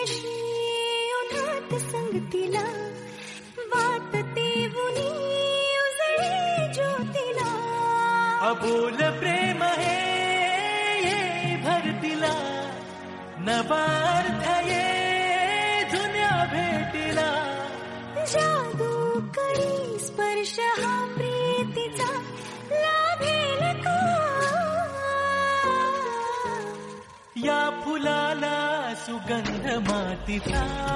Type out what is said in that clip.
कशी उन्हात संगतीला वाट तेवुनी उजळे ज्योतीला अबोल प्रेम हे ये भरतीला नवा अर्थ ये जुन्या भेटीला जादू करी स्पर्श हा प्रीतीचा लाभेल का या फुलाला सुगंध मातीचा